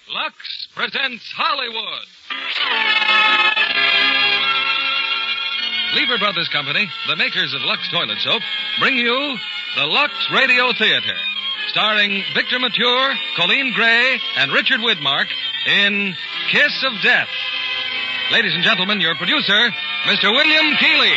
Lux presents Hollywood. Lever Brothers Company, the makers of Lux Toilet Soap, bring you the Lux Radio Theater, starring Victor Mature, Colleen Gray, and Richard Widmark in Kiss of Death. Ladies and gentlemen, your producer, Mr. William Keighley.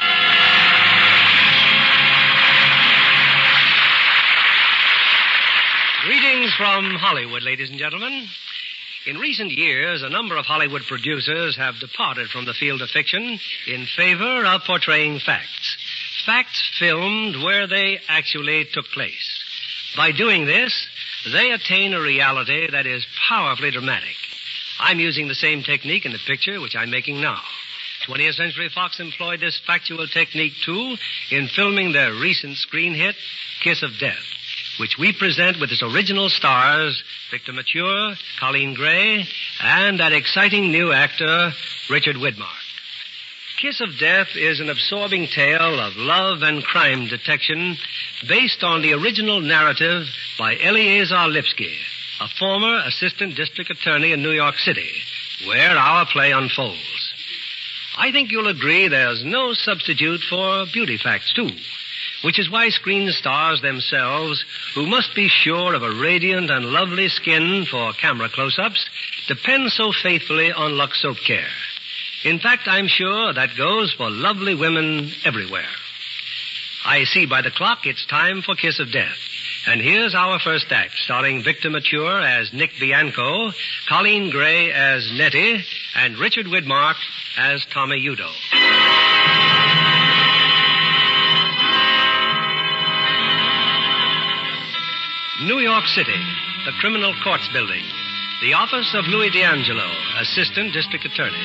Greetings from Hollywood, ladies and gentlemen. In recent years, a number of Hollywood producers have departed from the field of fiction in favor of portraying facts. Facts filmed where they actually took place. By doing this, they attain a reality that is powerfully dramatic. I'm using the same technique in the picture which I'm making now. 20th Century Fox employed this factual technique, too, in filming their recent screen hit, Kiss of Death, which we present with its original stars, Victor Mature, Colleen Gray, and that exciting new actor, Richard Widmark. Kiss of Death is an absorbing tale of love and crime detection based on the original narrative by Eleazar Lipsky, a former assistant district attorney in New York City, where our play unfolds. I think you'll agree there's no substitute for beauty facts, too, which is why screen stars themselves, who must be sure of a radiant and lovely skin for camera close-ups, depend so faithfully on Lux Soap Care. In fact, I'm sure that goes for lovely women everywhere. I see by the clock it's time for Kiss of Death. And here's our first act, starring Victor Mature as Nick Bianco, Colleen Gray as Nettie, and Richard Widmark as Tommy Udo. New York City, the Criminal Courts Building, the office of Louis D'Angelo, Assistant District Attorney.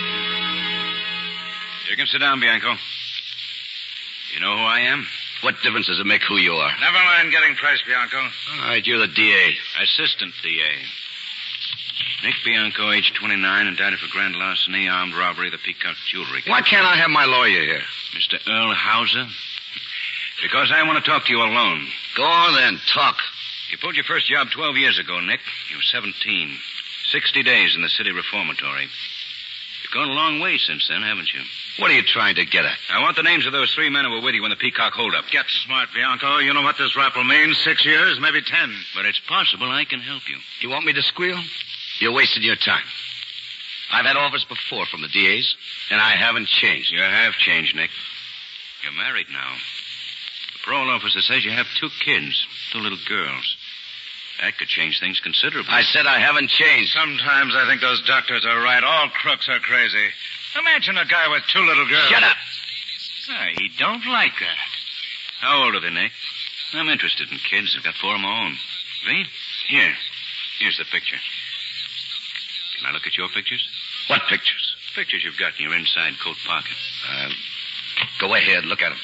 You can sit down, Bianco. You know who I am? What difference does it make who you are? Never mind getting priced, Bianco. All right, you're the DA. Assistant DA. Nick Bianco, age 29, indicted for grand larceny, armed robbery of the Peacock Jewelry. Why can't I have my lawyer here? Mr. Earl Hauser? Because I want to talk to you alone. Go on then, talk. You pulled your first job 12 years ago, Nick. You were 17. 60 days in the city reformatory. You've gone a long way since then, haven't you? What are you trying to get at? I want the names of those 3 men who were with you when the Peacock holdup. Get smart, Bianco. You know what this rap will mean. 6 years, maybe 10. But it's possible I can help you. You want me to squeal? You're wasting your time. I've had offers before from the DAs, and I haven't changed. You have changed, Nick. You're married now. The parole officer says you have 2 kids, 2 little girls. That could change things considerably. I said I haven't changed. Sometimes I think those doctors are right. All crooks are crazy. Imagine a guy with 2 little girls. Shut up. He don't like that. How old are they, Nick? I'm interested in kids. I've got 4 of my own. See? Here's the picture. Can I look at your pictures? What pictures? Pictures you've got in your inside coat pocket. Go ahead, look at them.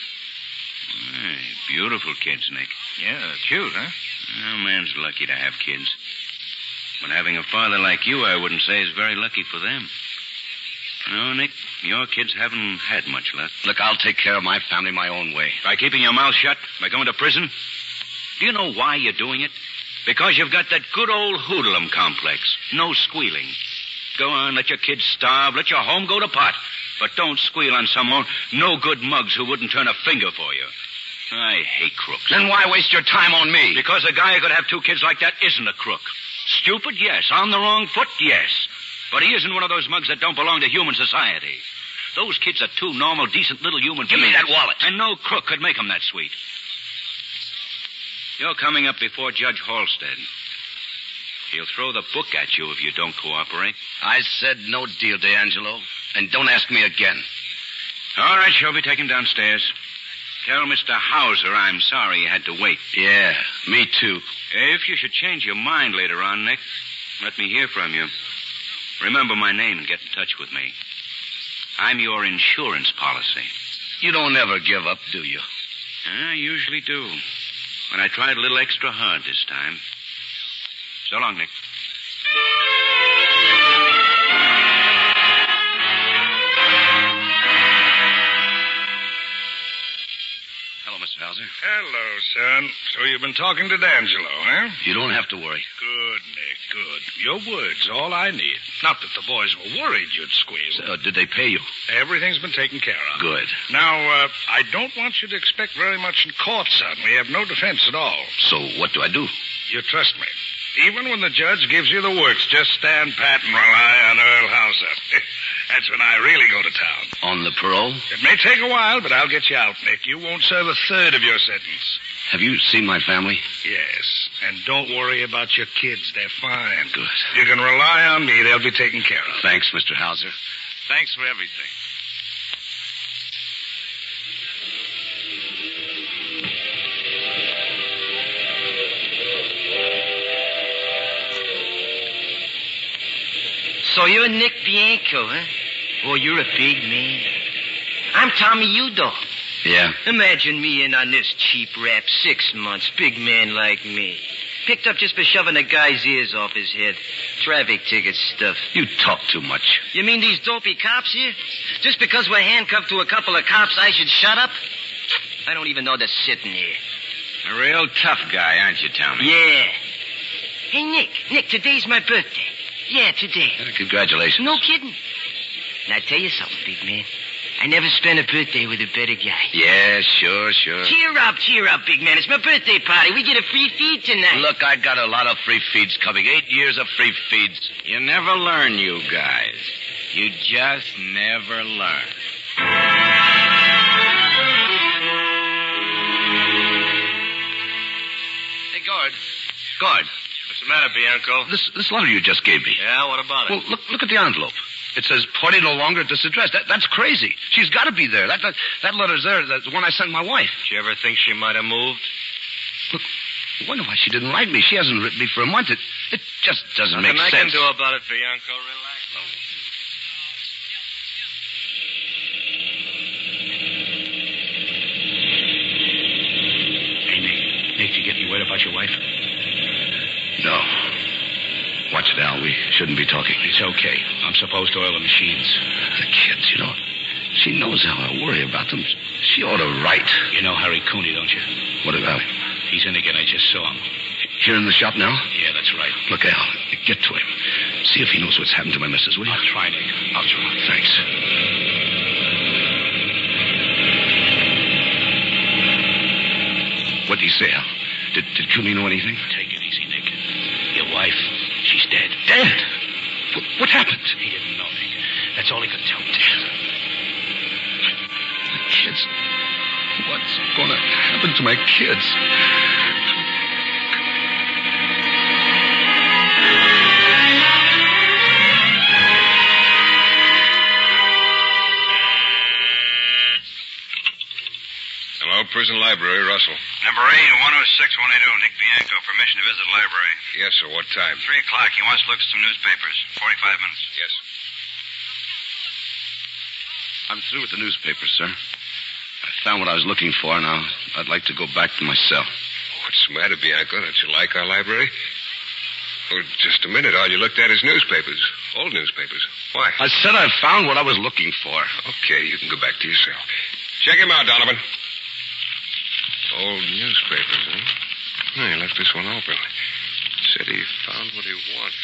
Beautiful kids, Nick. Yeah, cute, huh? A man's lucky to have kids. But having a father like you, I wouldn't say is very lucky for them. No, Nick, your kids haven't had much luck. Look, I'll take care of my family my own way. By keeping your mouth shut? By going to prison? Do you know why you're doing it? Because you've got that good old hoodlum complex. No squealing. Go on, let your kids starve. Let your home go to pot. But don't squeal on some no-good mugs who wouldn't turn a finger for you. I hate crooks. Then why waste your time on me? Because a guy who could have 2 kids like that isn't a crook. Stupid, yes. On the wrong foot, yes. But he isn't one of those mugs that don't belong to human society. Those kids are 2 normal, decent little human beings. Give me that wallet. And no crook could make them that sweet. You're coming up before Judge Halstead. He'll throw the book at you if you don't cooperate. I said no deal, D'Angelo. And don't ask me again. All right, Shelby, take him downstairs. Tell Mr. Hauser I'm sorry he had to wait. Yeah, me too. If you should change your mind later on, Nick, let me hear from you. Remember my name and get in touch with me. I'm your insurance policy. You don't ever give up, do you? I usually do. But I tried a little extra hard this time. So long, Nick. Hello, Mr. Hauser. Hello, son. So you've been talking to D'Angelo, huh? You don't have to worry. Good, Nick, Good. Your word's all I need. Not that the boys were worried you'd squeal. So, did they pay you? Everything's been taken care of. Good. Now, I don't want you to expect very much in court, son. We have no defense at all. So, what do I do? You trust me. Even when the judge gives you the works, just stand pat and rely on Earl Hauser. That's when I really go to town. On the parole? It may take a while, but I'll get you out, Nick. You won't serve a third of your sentence. Have you seen my family? Yes. And don't worry about your kids. They're fine. Good. You can rely on me. They'll be taken care of. Thanks, Mr. Hauser. Thanks for everything. So you're Nick Bianco, huh? Oh, you're a big man. I'm Tommy Udo. Yeah. Imagine me in on this cheap rap, 6 months, big man like me. Picked up just for shoving a guy's ears off his head. Traffic ticket stuff. You talk too much. You mean these dopey cops here? Just because we're handcuffed to a couple of cops, I should shut up? I don't even know they're sitting here. A real tough guy, aren't you, Tommy? Yeah. Hey, Nick, today's my birthday. Yeah, today. Congratulations. No kidding. Now, tell you something, big man. I never spent a birthday with a better guy. Yeah, sure. Cheer up, big man. It's my birthday party. We get a free feed tonight. Look, I got a lot of free feeds coming. 8 years of free feeds. You never learn, you guys. You just never learn. Hey, Gord. What's the matter, Bianco? This letter you just gave me. Yeah, what about it? Well, look at the envelope. It says, party no longer at this address. That's crazy. She's got to be there. That letter's there. That's the one I sent my wife. Did you ever think she might have moved? Look, I wonder why she didn't write me. She hasn't written me for a month. It just doesn't make sense. Nothing I can do about it, Bianco. Relax. Hey, Nick, did you get any word about your wife? No. Watch it, Al. We shouldn't be talking. It's okay. I'm supposed to oil the machines. The kids, she knows how I worry about them. She ought to write. You know Harry Cooney, don't you? What about him? He's in again. I just saw him. Here in the shop now? Yeah, that's right. Look, Al, get to him. See if he knows what's happened to my missus, will you? I'll try, Nick. I'll try. Thanks. What did he say, Al? Did Cooney know anything? Take it easy, Nick. Your wife, she's dead. Dead? What happened? He didn't know, Nick. That's all he could tell me. The kids. What's going to happen to my kids? Hello, prison library, Russell. Number 8, 106-182, Nick Bianco. Permission to visit the library. Yes, sir. What time? 3 o'clock. He wants to look at some newspapers. 45 minutes. Yes. I'm through with the newspapers, sir. I found what I was looking for. Now, I'd like to go back to my cell. What's the matter, Bianco? Don't you like our library? Oh, just a minute. All you looked at is newspapers. Old newspapers. Why? I said I found what I was looking for. Okay, you can go back to your cell. Check him out, Donovan. Old newspapers, huh? He left this one open. Said he found what he wanted.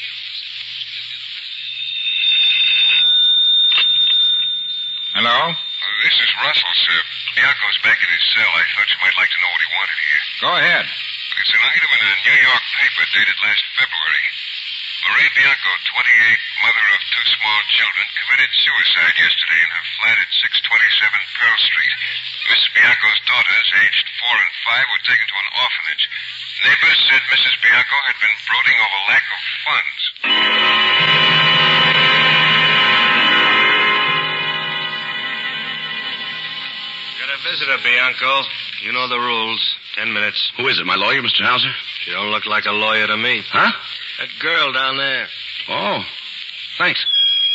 Hello? This is Russell, sir. Bianco's back in his cell. I thought you might like to know what he wanted here. Go ahead. It's an item in a New York paper dated last February. Lorraine Bianco, 28, mother of 2 small children, committed suicide yesterday in her flat at 627 Pearl Street. Mrs. Bianco's daughters, aged 4 and 5, were taken to an orphanage. Neighbors said Mrs. Bianco had been brooding over lack of funds. Got a visitor, Bianco. You know the rules. 10 minutes. Who is it, my lawyer, Mr. Hauser? She don't look like a lawyer to me. Huh? That girl down there. Oh, thanks.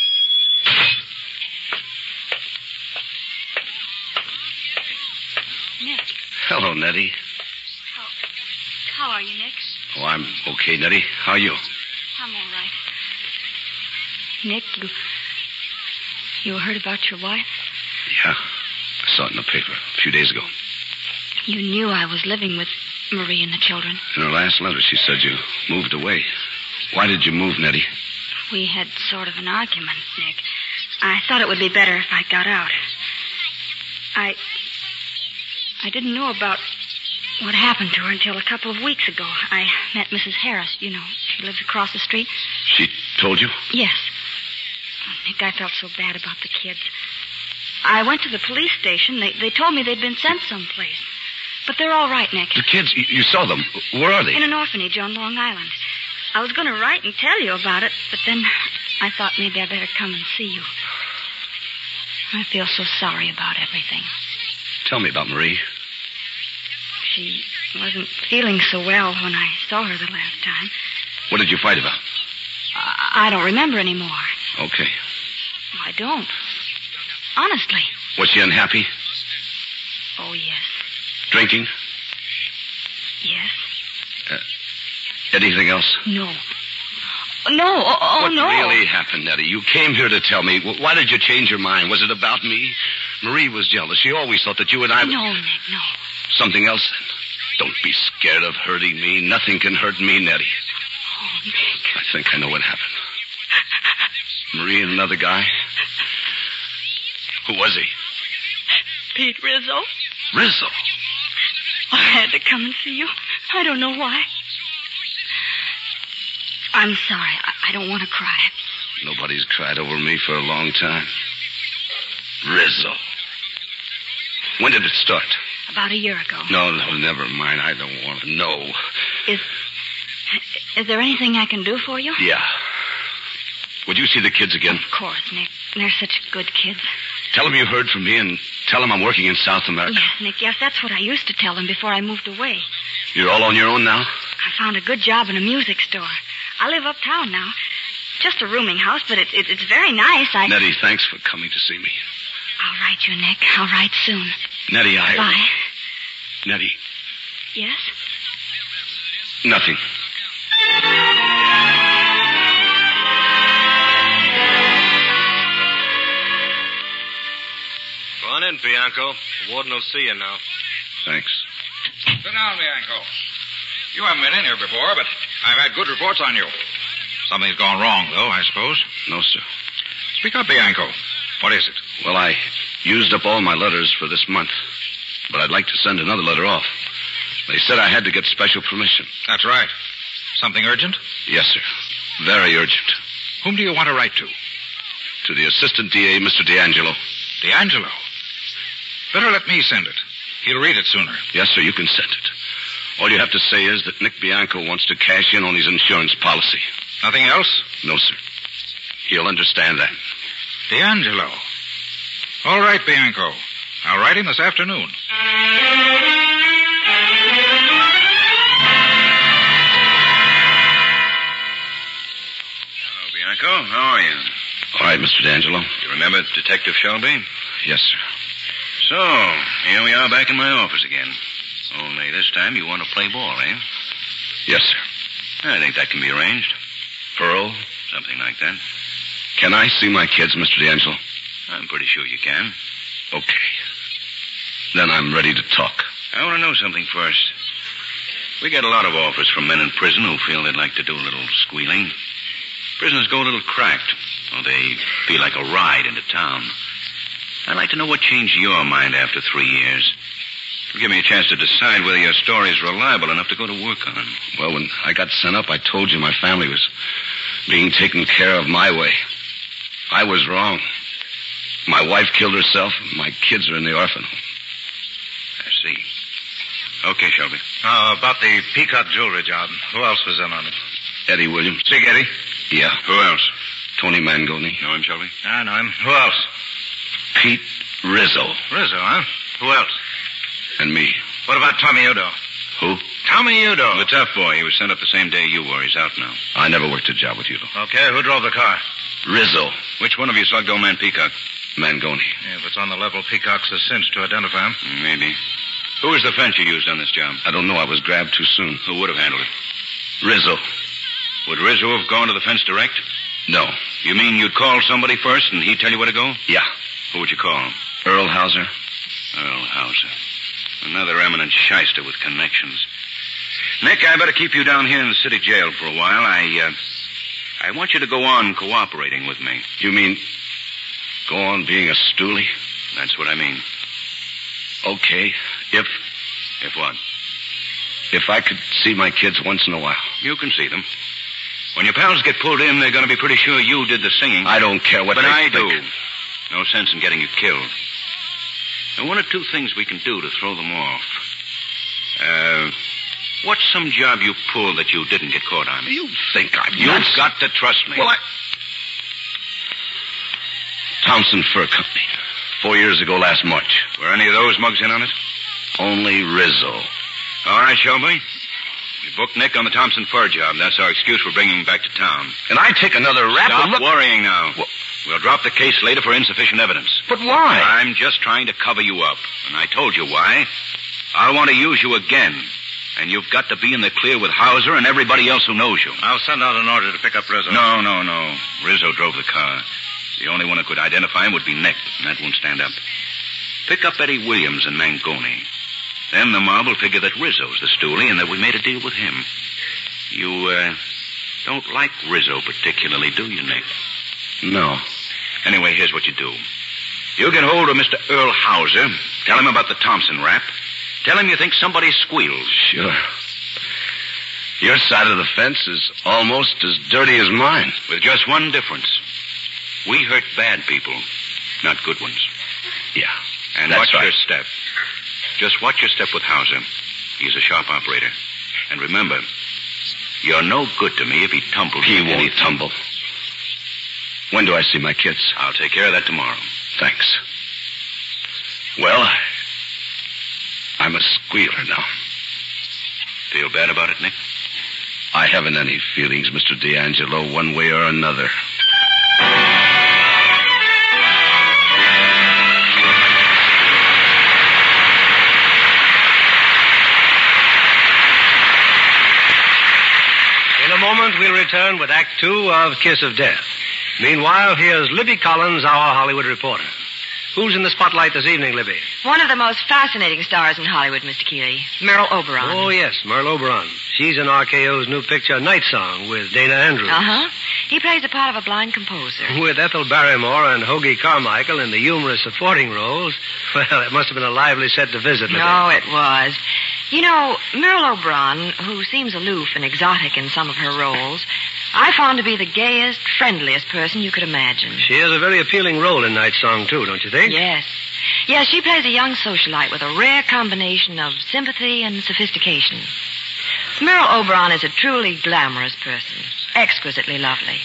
Nick, Hello, Nettie. how are you, Nick? Oh, I'm okay, Nettie. How are you? I'm all right. Nick, you heard about your wife? Yeah. I saw it in the paper a few days ago. You knew I was living with Marie and the children. In her last letter, she said you moved away. Why did you move, Nettie? We had sort of an argument, Nick. I thought it would be better if I got out. I didn't know about what happened to her until a couple of weeks ago. I met Mrs. Harris, you know. She lives across the street. She told you? Yes. Oh, Nick, I felt so bad about the kids. I went to the police station. They told me they'd been sent someplace. But they're all right, Nick. The kids, you saw them. Where are they? In an orphanage on Long Island. I was going to write and tell you about it, but then I thought maybe I better come and see you. I feel so sorry about everything. Tell me about Marie. She wasn't feeling so well when I saw her the last time. What did you fight about? I don't remember anymore. Okay. I don't. Honestly. Was she unhappy? Oh, yes. Drinking? Yes. Anything else? No. No. What no. What really happened, Nettie? You came here to tell me. Why did you change your mind? Was it about me? Marie was jealous. She always thought that you and I... No, Nick, no. Something else, then. Don't be scared of hurting me. Nothing can hurt me, Nettie. Oh, Nick. I think I know what happened. Marie and another guy. Who was he? Pete Rizzo. Rizzo? I had to come and see you. I don't know why. I'm sorry. I don't want to cry. Nobody's cried over me for a long time. Rizzo. When did it start? About a year ago. No, never mind. I don't want to know. Is there anything I can do for you? Yeah. Would you see the kids again? Of course, Nick. They're such good kids. Tell them you heard from me and tell them I'm working in South America. Yes, Nick. Yes, that's what I used to tell them before I moved away. You're all on your own now? I found a good job in a music store. I live uptown now. Just a rooming house, but it's very nice. Nettie, thanks for coming to see me. I'll write you, Nick. I'll write soon. Nettie, Bye. Nettie. Yes? Nothing. Go on in, Bianco. The warden will see you now. Thanks. Sit down, Bianco. You haven't been in here before, but I've had good reports on you. Something's gone wrong, though, I suppose. No, sir. Speak up, Bianco. What is it? Well, I used up all my letters for this month, but I'd like to send another letter off. They said I had to get special permission. That's right. Something urgent? Yes, sir. Very urgent. Whom do you want to write to? To the Assistant DA, Mr. D'Angelo. D'Angelo? Better let me send it. He'll read it sooner. Yes, sir, you can send it. All you have to say is that Nick Bianco wants to cash in on his insurance policy. Nothing else? No, sir. He'll understand that. D'Angelo. All right, Bianco. I'll write him this afternoon. Hello, Bianco. How are you? All right, Mr. D'Angelo. You remember Detective Shelby? Yes, sir. So, here we are back in my office again. Only this time you want to play ball, eh? Yes, sir. I think that can be arranged. Pearl? Something like that. Can I see my kids, Mr. D'Angelo? I'm pretty sure you can. Okay. Then I'm ready to talk. I want to know something first. We get a lot of offers from men in prison who feel they'd like to do a little squealing. Prisoners go a little cracked, or they feel like a ride into town. I'd like to know what changed your mind after 3 years. It'll give me a chance to decide whether your story is reliable enough to go to work on. Well, when I got sent up, I told you my family was being taken care of my way. I was wrong. My wife killed herself, and my kids are in the orphan home. I see. Okay, Shelby. About the Peacock jewelry job. Who else was in on it? Eddie Williams. Big Eddie? Yeah. Who else? Tony Mangoni. Know him, Shelby? I know him. Who else? Pete Rizzo. Rizzo, huh? Who else? And me. What about Tommy Udo? Who? Tommy Udo. The tough boy. He was sent up the same day you were. He's out now. I never worked a job with you, though. Okay, who drove the car? Rizzo. Which one of you slugged old man Peacock? Mangoni. Yeah, if it's on the level, Peacock's a cinch to identify him. Maybe. Who was the fence you used on this job? I don't know. I was grabbed too soon. Who would have handled it? Rizzo. Would Rizzo have gone to the fence direct? No. You mean you'd call somebody first and he'd tell you where to go? Yeah. Who would you call? Earl Hauser. Earl Hauser. Another eminent shyster with connections. Nick, I better keep you down here in the city jail for a while. I I want you to go on cooperating with me. You mean go on being a stoolie? That's what I mean. Okay. If what? If I could see my kids once in a while. You can see them. When your pals get pulled in, they're going to be pretty sure you did the singing. I don't care what but they I think. do. No sense in getting you killed. Now, one or two things we can do to throw them off. What's some job you pulled that you didn't get caught on? You think I'm You've nuts. got to trust me. Well, Thompson Fur Company. 4 years ago last March. Were any of those mugs in on it? Only Rizzo. All right, Shelby. We booked Nick on the Thompson Fur job. That's our excuse for bringing him back to town. And I take another rap Stop and look... worrying now. We'll drop the case later for insufficient evidence. But why? I'm just trying to cover you up. And I told you why. I'll want to use you again. And you've got to be in the clear with Hauser and everybody else who knows you. I'll send out an order to pick up Rizzo. No. Rizzo drove the car. The only one who could identify him would be Nick, and that won't stand up. Pick up Eddie Williams and Mangoni. Then the mob will figure that Rizzo's the stoolie and that we made a deal with him. You, don't like Rizzo particularly, do you, Nick? No. Anyway, here's what you do. You get hold of Mr. Earl Hauser. Tell him about the Thompson rap. Tell him you think somebody squealed. Sure. Your side of the fence is almost as dirty as mine. With just one difference. We hurt bad people, not good ones. Yeah. And that's watch right. your step. Just watch your step with Hauser. He's a sharp operator. And remember, you're no good to me if he tumbles. He won't tumble. When do I see my kids? I'll take care of that tomorrow. Thanks. Well, I'm a squealer now. Feel bad about it, Nick? I haven't any feelings, Mr. D'Angelo, one way or another. In a moment, we'll return with Act Two of Kiss of Death. Meanwhile, here's Libby Collins, our Hollywood reporter. Who's in the spotlight this evening, Libby? One of the most fascinating stars in Hollywood, Mr. Keeley. Merle Oberon. Oh, yes, Merle Oberon. She's in RKO's new picture, Night Song, with Dana Andrews. Uh-huh. He plays the part of a blind composer. With Ethel Barrymore and Hoagie Carmichael in the humorous supporting roles. Well, it must have been a lively set to visit, Libby. No, it was. You know, Merle Oberon, who seems aloof and exotic in some of her roles, I found to be the gayest, friendliest person you could imagine. She has a very appealing role in Night Song, too, don't you think? Yes. Yes, she plays a young socialite with a rare combination of sympathy and sophistication. Merle Oberon is a truly glamorous person, exquisitely lovely.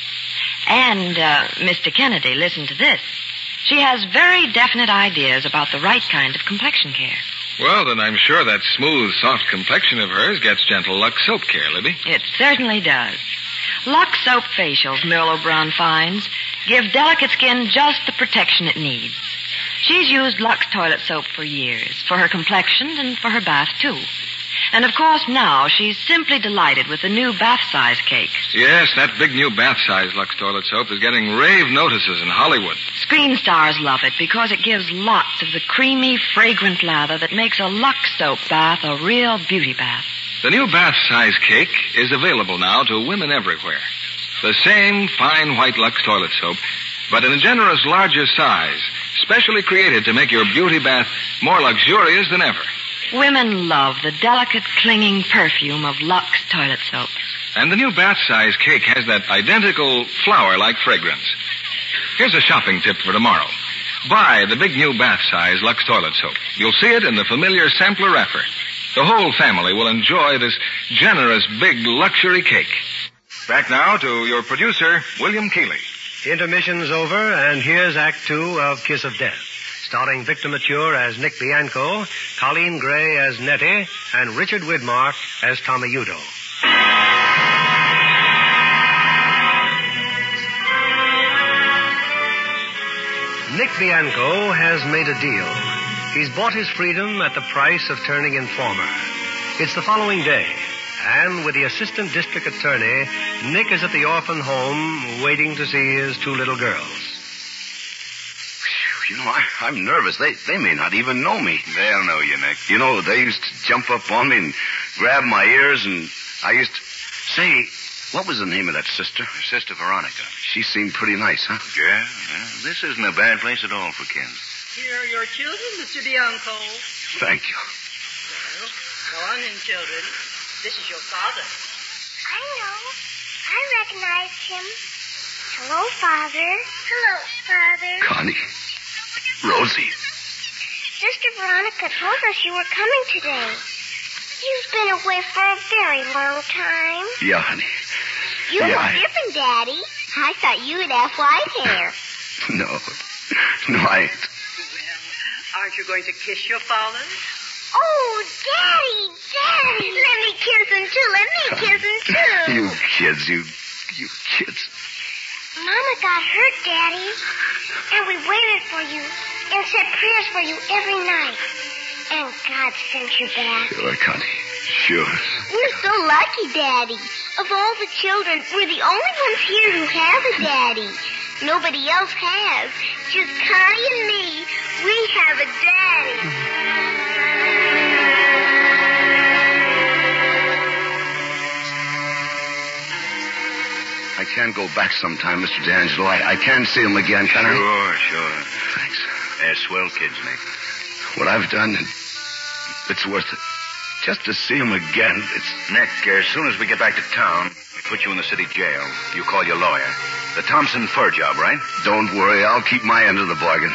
And, Mr. Kennedy, listen to this. She has very definite ideas about the right kind of complexion care. Well, then I'm sure that smooth, soft complexion of hers gets gentle Lux soap care, Libby. It certainly does. Lux soap facials, Merle Oberon finds, give delicate skin just the protection it needs. She's used Lux toilet soap for years, for her complexion and for her bath, too. And, of course, now she's simply delighted with the new bath-size cake. Yes, that big new bath-size Lux toilet soap is getting rave notices in Hollywood. Screen stars love it because it gives lots of the creamy, fragrant lather that makes a Lux soap bath a real beauty bath. The new bath-size cake is available now to women everywhere. The same fine white Lux toilet soap, but in a generous larger size, specially created to make your beauty bath more luxurious than ever. Women love the delicate, clinging perfume of Lux toilet soap. And the new bath-size cake has that identical flower-like fragrance. Here's a shopping tip for tomorrow. Buy the big new bath-size Lux toilet soap. You'll see it in the familiar sampler wrapper. The whole family will enjoy this generous, big luxury cake. Back now to your producer, William Keeley. Intermission's over, and here's Act Two of Kiss of Death, starring Victor Mature as Nick Bianco, Colleen Gray as Nettie, and Richard Widmark as Tommy Udo. Nick Bianco has made a deal. He's bought his freedom at the price of turning informer. It's the following day, and with the assistant district attorney, Nick is at the orphan home waiting to see his two little girls. You know, I'm nervous. They may not even know me. They'll know you, Nick. You know, they used to jump up on me and grab my ears, and I used to... Say, What was the name of that sister? Her sister Veronica. She seemed pretty nice, huh? Yeah. This isn't a bad place at all for kids. Here are your children, Mr. Bianco. Thank you. Well, go on in, children. This is your father. I know. I recognize him. Hello, Father. Hello, Father. Connie. Rosie. Sister Veronica told us you were coming today. You've been away for a very long time. Yeah, honey. You look different, Daddy. I thought you would have white hair. No, I ain't. Well, aren't you going to kiss your father? Oh, Daddy. Let me kiss him, too. You kids, you kids. Mama got hurt, Daddy. And we waited for you and said prayers for you every night. And God sent you back. Sure, Connie. Sure. We're so lucky, Daddy. Of all the children, we're the only ones here who have a daddy. Nobody else has. Just Connie and me. We have a daddy. I can go back sometime, Mr. D'Angelo. I can see him again, can I? Sure. Thanks. They're swell kids, Nick. What I've done, it's worth it. Just to see him again, it's... Nick, as soon as we get back to town, we put you in the city jail. You call your lawyer. The Thompson fur job, right? Don't worry, I'll keep my end of the bargain.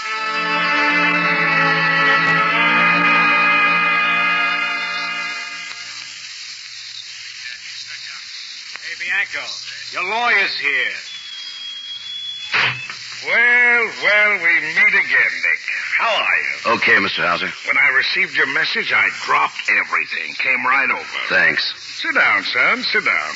Hey, Bianco, your lawyer's here. Well, we meet again, Nick. How are you? Okay, Mr. Hauser. When I received your message, I dropped everything. Came right over. Thanks. Sit down, son. Sit down.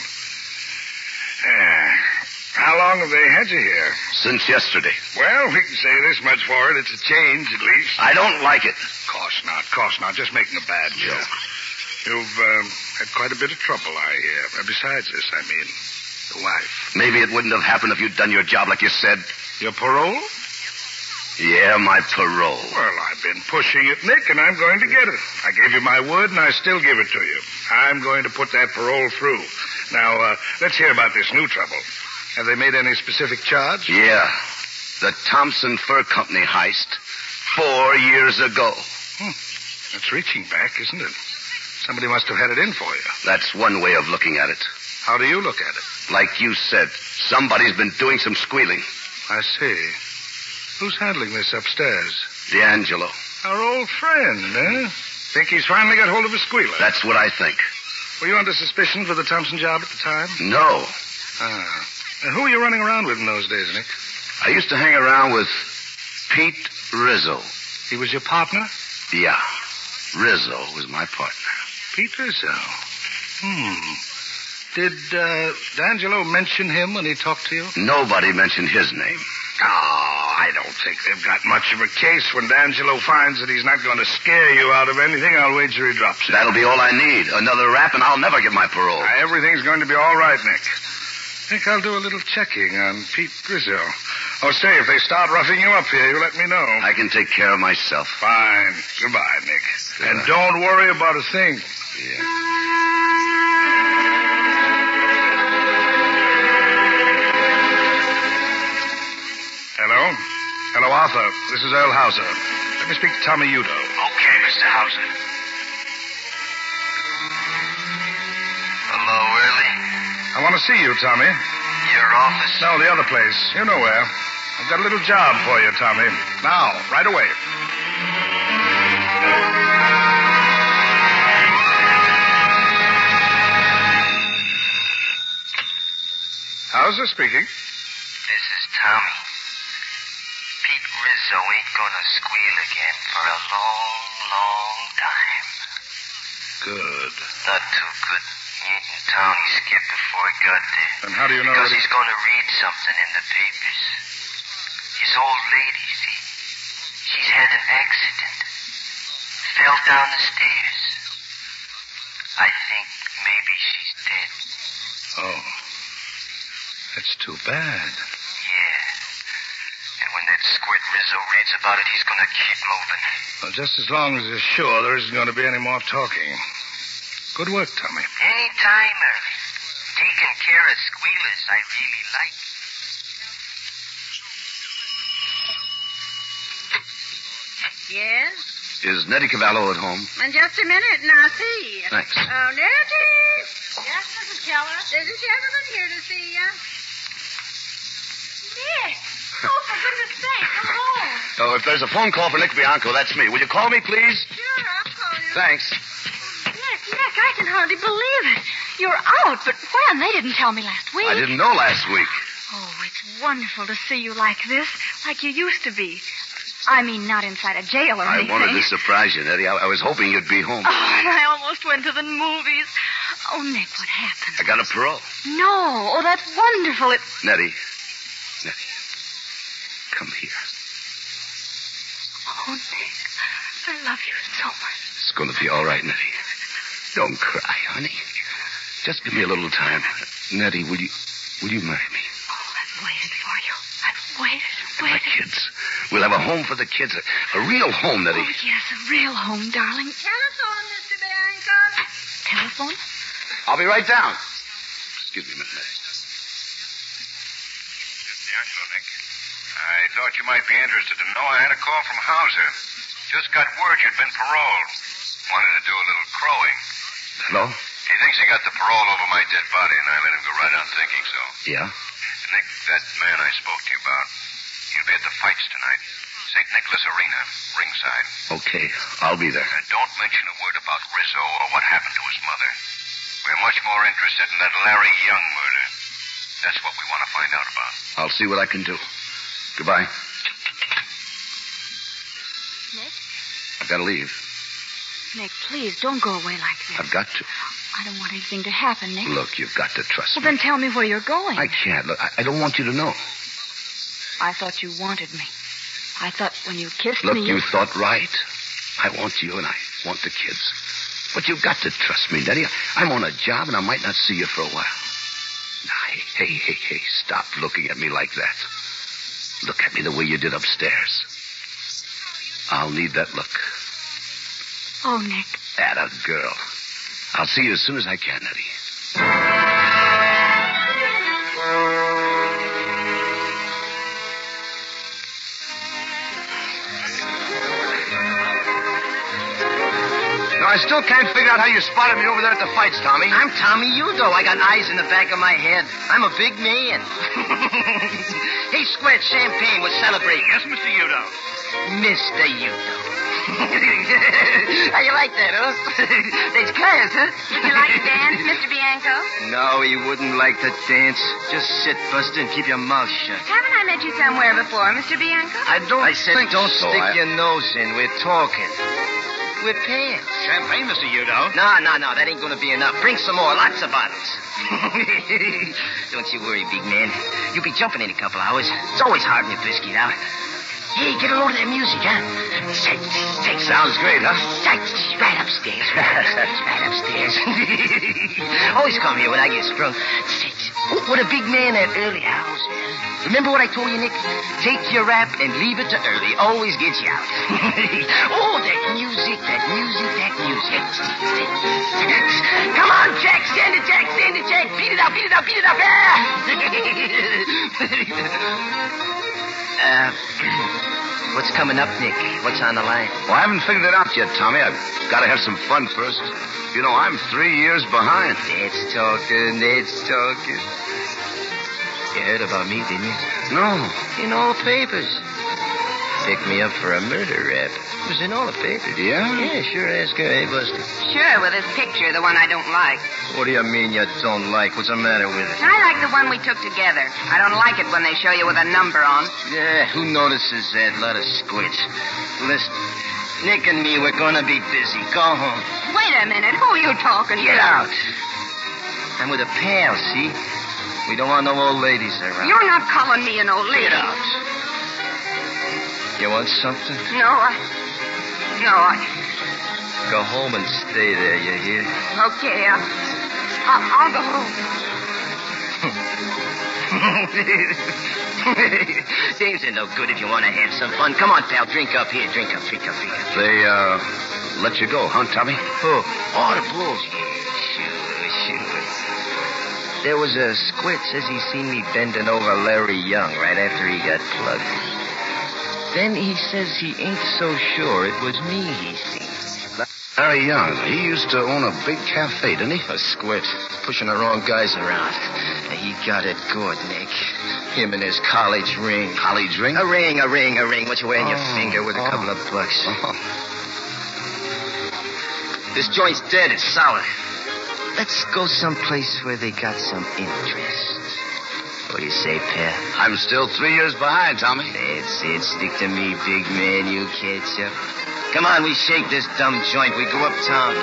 How long have they had you here? Since yesterday. Well, we can say this much for it. It's a change, at least. I don't like it. Course not. Just making a bad joke. You've had quite a bit of trouble, I hear. Besides this, I mean, the wife. Maybe it wouldn't have happened if you'd done your job like you said. Your parole? Yeah, my parole. Well, I've been pushing it, Nick, and I'm going to get it. I gave you my word, and I still give it to you. I'm going to put that parole through. Now, let's hear about this new trouble. Have they made any specific charge? Yeah. The Thompson Fur Company heist 4 years ago. That's reaching back, isn't it? Somebody must have had it in for you. That's one way of looking at it. How do you look at it? Like you said, somebody's been doing some squealing. I see. Who's handling this upstairs? D'Angelo. Our old friend, eh? Think he's finally got hold of a squealer? That's what I think. Were you under suspicion for the Thompson job at the time? No. Who were you running around with in those days, Nick? I used to hang around with Pete Rizzo. He was your partner? Yeah. Rizzo was my partner. Pete Rizzo. Did D'Angelo mention him when he talked to you? Nobody mentioned his name. Oh, I don't think they've got much of a case. When D'Angelo finds that he's not going to scare you out of anything, I'll wager he drops it. That'll be all I need. Another rap and I'll never get my parole. Everything's going to be all right, Nick. I think I'll do a little checking on Pete Rizzo. Oh, say, if they start roughing you up here, you let me know. I can take care of myself. Fine. Goodbye, Nick. And don't worry about a thing. Yeah. Hello, Arthur. This is Earl Hauser. Let me speak to Tommy Udo. Okay, Mr. Hauser. Hello, Early. I want to see you, Tommy. Your office? No, the other place. You know where. I've got a little job for you, Tommy. Now, right away. Hauser speaking. This is Tommy. Pete Rizzo ain't gonna squeal again for a long, long time. Good. Not too good. He ain't in town. He skipped before he got there. And how do you know Because that he's gonna read something in the papers. His old lady, see? She's had an accident. Fell down the stairs. I think maybe she's dead. Oh. That's too bad. Yeah. And when that squirt Rizzo reads about it, he's gonna keep moving. Well, just as long as you're sure there isn't going to be any more talking. Good work, Tommy. Any time, Early. taking care of squealers I really like. Yes? Is Nettie Cavallo at home? In just a minute, and I'll see you. Thanks. Oh, Nettie! Yes, Mrs. Keller? There's a gentleman here to see you. Nick! Oh, for goodness sake, come home. Oh, if there's a phone call for Nick Bianco, that's me. Will you call me, please? Sure, I'll call you. Thanks. Nick, I can hardly believe it. You're out, but when? They didn't tell me last week. I didn't know last week. Oh, it's wonderful to see you like this, like you used to be. I mean, not inside a jail or anything. I wanted to surprise you, Nettie. I was hoping you'd be home. Oh, and I almost went to the movies. Oh, Nick, what happened? I got a parole. No. Oh, that's wonderful. Nettie, come here. Oh, Nick, I love you so much. It's going to be all right, Nettie. Don't cry, honey. Just give me a little time. Nettie, will you marry me? Oh, I've waited for you. I've waited. My kids. We'll have a home for the kids. A real home, Nettie. Oh, yes, a real home, darling. Telephone, Mr. Bianco. Telephone? I'll be right down. Excuse me, Miss Nettie. It's D'Angelo, Nick. I thought you might be interested to know I had a call from Hauser. Just got word you'd been paroled. Wanted to do a little crowing. Hello? He thinks he got the parole over my dead body, and I let him go right on thinking so. Yeah? Nick, that man I spoke to you about, he'll be at the fights tonight. St. Nicholas Arena, ringside. Okay, I'll be there. Don't mention a word about Rizzo or what happened to his mother. We're much more interested in that Larry Young murder. That's what we want to find out about. I'll see what I can do. Goodbye. Nick? I've got to leave. Nick, please, don't go away like this. I've got to. I don't want anything to happen, Nick. Look, you've got to trust Well, me. then tell me where you're going. I can't. Look, I don't want you to know. I thought you wanted me. I thought when you kissed Look, me... you thought right. I want you and I want the kids. But you've got to trust me, Nettie. I'm on a job and I might not see you for a while. Now, hey, stop looking at me like that. Look at me the way you did upstairs. I'll need that look. Oh, Nick. Atta girl. I'll see you as soon as I can, Nettie. No, I still can't figure out how you spotted me over there at the fights, Tommy. I'm Tommy Udo. I got eyes in the back of my head. I'm a big man. Hey, Squirt, champagne. We're celebrating. Yes, Mr. Udo. Mr. Udo. How you like that, huh? That's class, huh? Would you like to dance, Mr. Bianco? No, he wouldn't like to dance. Just sit, Buster, and keep your mouth shut. Haven't I met you somewhere before, Mr. Bianco? I said don't so. stick your nose in. We're talking. We're pants. Champagne, Mr. Udo. No, that ain't gonna be enough. Bring some more, lots of bottles. Don't you worry, big man. You'll be jumping in a couple hours. It's always hard when you biscuit out. Hey, get a load of that music, huh? Sounds great, huh? Right upstairs. Right upstairs. Always come here when I get sprung. What a big man that early house, man. Remember what I told you, Nick? Take your rap and leave it to early. Always gets you out. Oh, that music. Come on, Jack. Stand it, Jack. Beat it up. What's coming up, Nick? What's on the line? Well, I haven't figured it out yet, Tommy. I've got to have some fun first. You know, I'm 3 years behind. That's talking. You heard about me, didn't you? No. In all the papers. Picked me up for a murder rap. It was in all the papers. Yeah? Yeah, sure. Ask her. Hey, Buster. Sure, with this picture, the one I don't like. What do you mean you don't like? What's the matter with it? I like the one we took together. I don't like it when they show you with a number on. Yeah, who notices that? Lot of squints. Listen, Nick and me, we're gonna be busy. Go home. Wait a minute. Who are you talking to? Get out. I'm with a pal, see? We don't want no old ladies around. You're not calling me an old lady. Get out. You want something? No, I... Go home and stay there, you hear? Okay, I'll go home. Dames are no good if you want to have some fun. Come on, pal. Drink up here. Drink up. They, let you go, huh, Tommy? Who? Oh, the Bulls. Yeah, sure. There was a squid says he seen me bending over Larry Young right after he got plugged. Then he says he ain't so sure it was me he seen. Larry Young, he used to own a big cafe, didn't he? A squid. Pushing the wrong guys around. He got it good, Nick. Him and his college ring. College ring? A ring. What you wear on your finger with a couple of bucks. This joint's dead. It's solid. Let's go someplace where they got some interest. What do you say, Pat? I'm still 3 years behind, Tommy. That's it. Stick to me, big man. You catch up. Come on, we shake this dumb joint. We go uptown.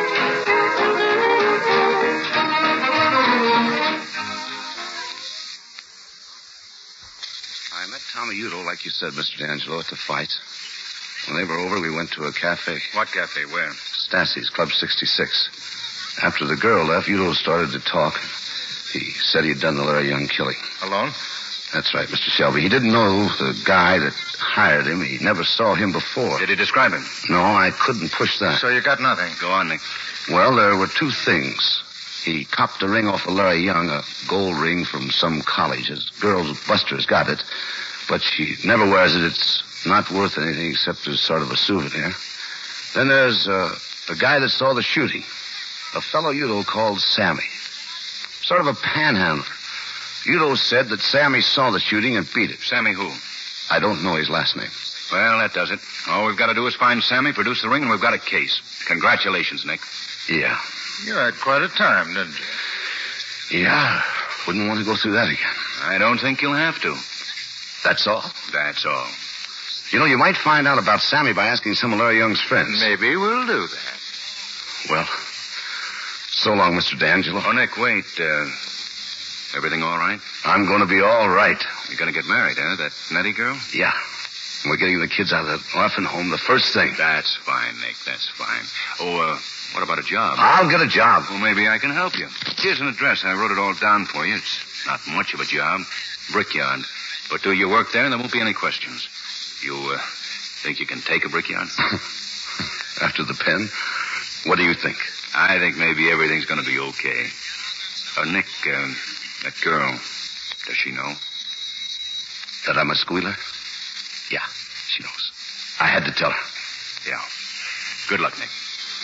I met Tommy Udo, like you said, Mr. D'Angelo, at the fight. When they were over, we went to a cafe. What cafe? Where? Stassi's, Club 66. After the girl left, Udo started to talk. He said he'd done the Larry Young killing. Alone? That's right, Mr. Shelby. He didn't know the guy that hired him. He never saw him before. Did he describe him? No, I couldn't push that. So you got nothing. Go on, Nick. Well, there were two things. He copped a ring off of Larry Young, a gold ring from some college. His girl's Buster's got it, but she never wears it. It's not worth anything except as sort of a souvenir. Then there's the guy that saw the shooting, a fellow Udo called Sammy. Sort of a panhandler. Udo said that Sammy saw the shooting and beat it. Sammy who? I don't know his last name. Well, that does it. All we've got to do is find Sammy, produce the ring, and we've got a case. Congratulations, Nick. Yeah. You had quite a time, didn't you? Yeah. Wouldn't want to go through that again. I don't think you'll have to. That's all? That's all. You know, you might find out about Sammy by asking some of Larry Young's friends. Maybe we'll do that. Well, so long, Mr. D'Angelo. Oh, Nick, wait. Everything all right? I'm going to be all right. You're going to get married, huh? That Nettie girl? Yeah. We're getting the kids out of the orphan home the first thing. That's fine, Nick. That's fine. Oh, what about a job? I'll get a job. Well, maybe I can help you. Here's an address. I wrote it all down for you. It's not much of a job. Brickyard. But do your work there and there won't be any questions. You, think you can take a brickyard? After the pen? What do you think? I think maybe everything's going to be okay. Nick, that girl, does she know? That I'm a squealer? Yeah, she knows. I had to tell her. Yeah. Good luck, Nick.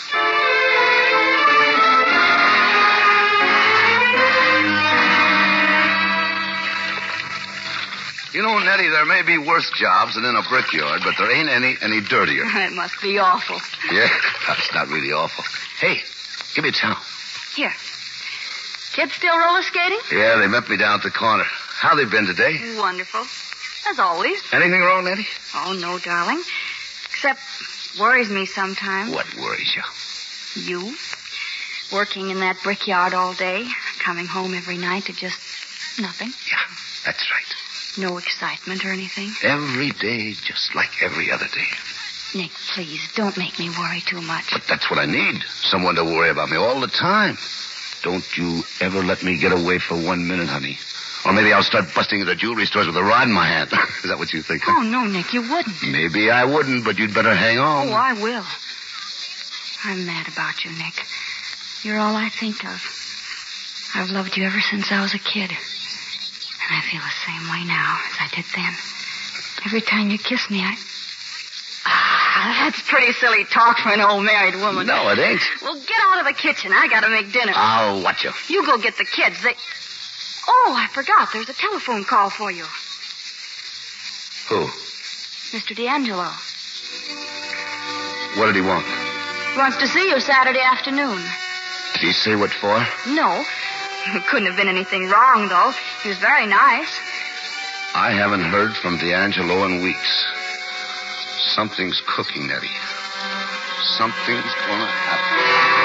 You know, Nettie, there may be worse jobs than in a brickyard, but there ain't any dirtier. It must be awful. Yeah, that's not really awful. Hey, give me a towel. Here. Kids still roller skating? Yeah, they met me down at the corner. How they been today? Wonderful. As always. Anything wrong, Nettie? Oh, no, darling. Except worries me sometimes. What worries you? You. Working in that brickyard all day. Coming home every night to just nothing. Yeah, that's right. No excitement or anything? Every day, just like every other day. Nick, please, don't make me worry too much. But that's what I need. Someone to worry about me all the time. Don't you ever let me get away for 1 minute, honey. Or maybe I'll start busting into jewelry stores with a rod in my hand. Is that what you think? Oh, no, Nick, you wouldn't. Maybe I wouldn't, but you'd better hang on. Oh, I will. I'm mad about you, Nick. You're all I think of. I've loved you ever since I was a kid. And I feel the same way now as I did then. Every time you kiss me, that's pretty silly talk for an old married woman. No, it ain't. Well, get out of the kitchen. I gotta make dinner. I'll watch you. You go get the kids. Oh, I forgot. There's a telephone call for you. Who? Mr. D'Angelo. What did he want? Wants to see you Saturday afternoon. Did he say what for? No. Couldn't have been anything wrong, though. He was very nice. I haven't heard from D'Angelo in weeks. Something's cooking, Nettie. Something's gonna happen.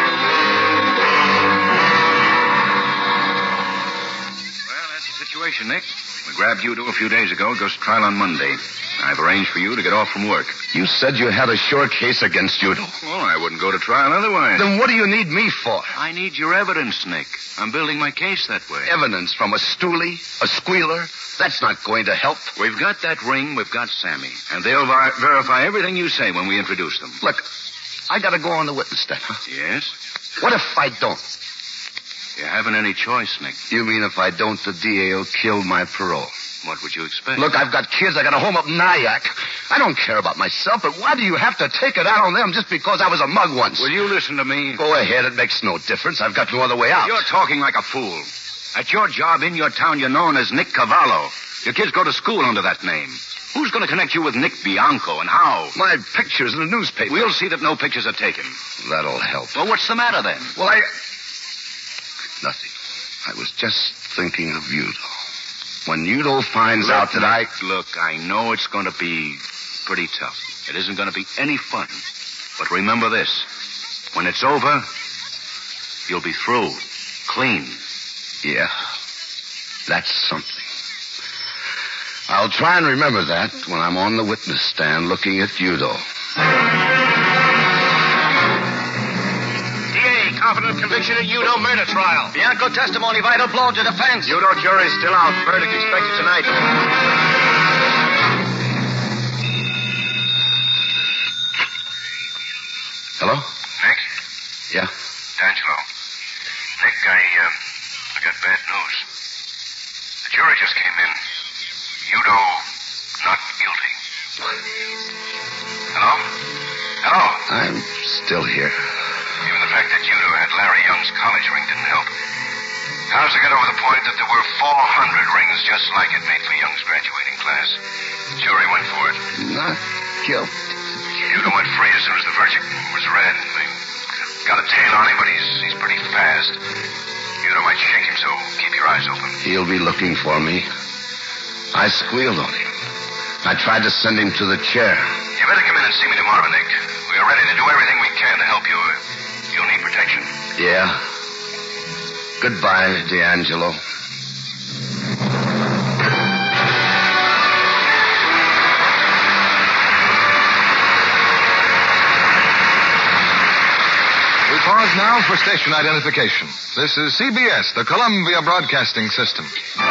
Well, that's the situation, Nick. We grabbed Udo a few days ago. It goes to trial on Monday. I've arranged for you to get off from work. You said you had a sure case against Udo. Well, I wouldn't go to trial otherwise. Then what do you need me for? I need your evidence, Nick. I'm building my case that way. Evidence from a stoolie, a squealer? That's not going to help. We've got that ring, we've got Sammy. And they'll verify everything you say when we introduce them. Look, I gotta go on the witness stand, huh? Yes? What if I don't? You haven't any choice, Nick. You mean if I don't, the DA will kill my parole? What would you expect? Look, I've got kids. I got a home up in Nyack. I don't care about myself, but why do you have to take it out on them just because I was a mug once? Will you listen to me? Go ahead. It makes no difference. I've got no other way out. You're talking like a fool. At your job in your town, you're known as Nick Cavallo. Your kids go to school under that name. Who's going to connect you with Nick Bianco, and how? My picture's in the newspaper. We'll see that no pictures are taken. That'll help. Well, what's the matter, then? Well, Nothing. I was just thinking of Udo. When Udo finds out that Look, I know it's going to be pretty tough. It isn't going to be any fun. But remember this. When it's over, you'll be through. Clean. Yeah. That's something. I'll try and remember that when I'm on the witness stand looking at Udo. DA, confident conviction in Udo murder trial. Bianco testimony vital blow to defense. Udo jury's still out. Verdict expected tonight. Hello? Nick? Yeah? D'Angelo. Nick, I got bad news. The jury just came in. Udo not guilty. Hello? Hello? I'm still here. Even the fact that Udo had Larry Young's college ring didn't help. How's to get over the point that there were 400 rings just like it made for Young's graduating class? The jury went for it. Not guilty. Udo went free as soon as the verdict was read. They got a tail on him, but he's pretty fast. Udo might shake him, so keep your eyes open. He'll be looking for me. I squealed on him. I tried to send him to the chair. You better come in and see me tomorrow, Nick. We are ready to do everything we can to help you. You'll need protection. Yeah. Goodbye, D'Angelo. We pause now for station identification. This is CBS, the Columbia Broadcasting System.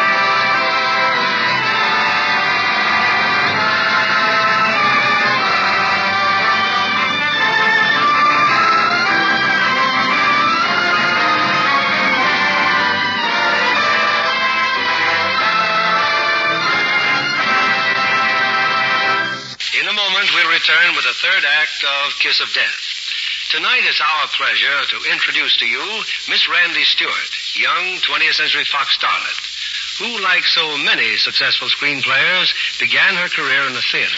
Return with the third act of Kiss of Death. Tonight it's our pleasure to introduce to you Miss Randy Stewart, young 20th Century Fox starlet, who, like so many successful screen players, began her career in the theater.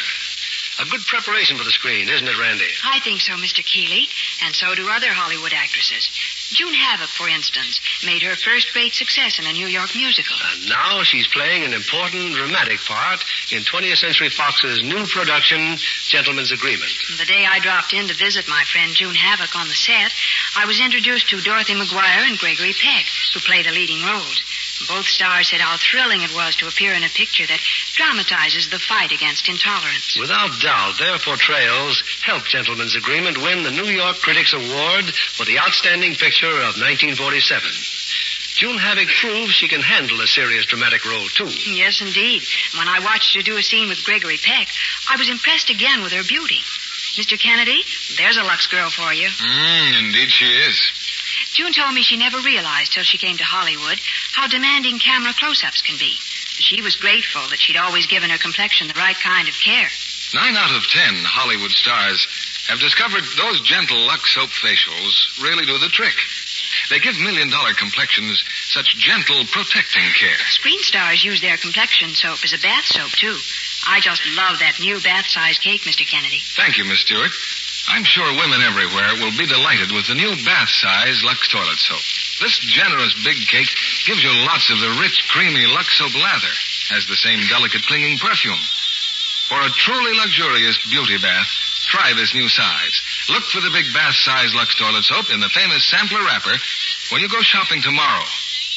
A good preparation for the screen, isn't it, Randy? I think so, Mr. Keeley, and so do other Hollywood actresses. June Havoc, for instance, made her first great success in a New York musical. And now she's playing an important dramatic part in 20th Century Fox's new production, Gentleman's Agreement. The day I dropped in to visit my friend June Havoc on the set, I was introduced to Dorothy McGuire and Gregory Peck, who play the leading roles. Both stars said how thrilling it was to appear in a picture that dramatizes the fight against intolerance. Without doubt, their portrayals helped Gentleman's Agreement win the New York Critics Award for the Outstanding Picture of 1947. June Havoc proves she can handle a serious dramatic role, too. Yes, indeed. When I watched her do a scene with Gregory Peck, I was impressed again with her beauty. Mr. Kennedy, there's a Lux girl for you. Indeed she is. June told me she never realized till she came to Hollywood how demanding camera close-ups can be. She was grateful that she'd always given her complexion the right kind of care. 9 out of 10 Hollywood stars have discovered those gentle Lux soap facials really do the trick. They give million-dollar complexions such gentle, protecting care. Screen stars use their complexion soap as a bath soap, too. I just love that new bath-size cake, Mr. Kennedy. Thank you, Miss Stewart. I'm sure women everywhere will be delighted with the new bath-size Lux toilet soap. This generous big cake gives you lots of the rich, creamy Lux soap lather. Has the same delicate, clinging perfume. For a truly luxurious beauty bath, try this new size. Look for the big bath-size Lux toilet soap in the famous sampler wrapper when you go shopping tomorrow.